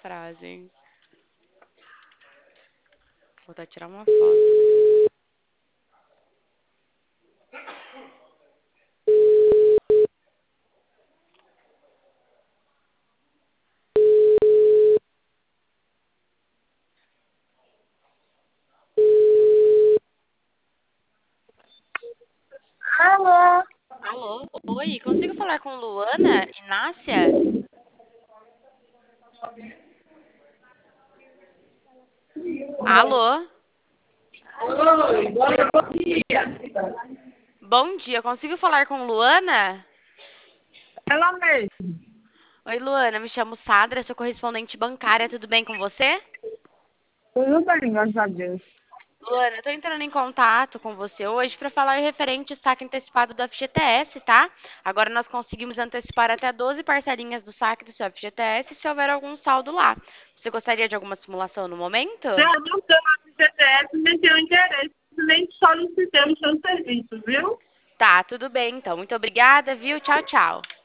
frase. Vou até tirar uma foto. Alô? Alô? Oi, consigo falar com Luana Inácia? Alô? Oi, bom dia. Bom dia, consigo falar com Luana? Ela mesmo. Oi, Luana, me chamo Sadra, sou correspondente bancária, tudo bem com você? Tudo bem, graças a Deus. Luana, eu tô entrando em contato com você hoje para falar referente ao saque antecipado do FGTS, tá? Agora nós conseguimos antecipar até 12 parcelinhas do saque do seu FGTS se houver algum saldo lá. Você gostaria de alguma simulação no momento? Eu não tenho FGTS, nem tenho interesse, nem solicitei o seu serviço, viu? Tá, tudo bem então. Muito obrigada, viu? Tchau, tchau.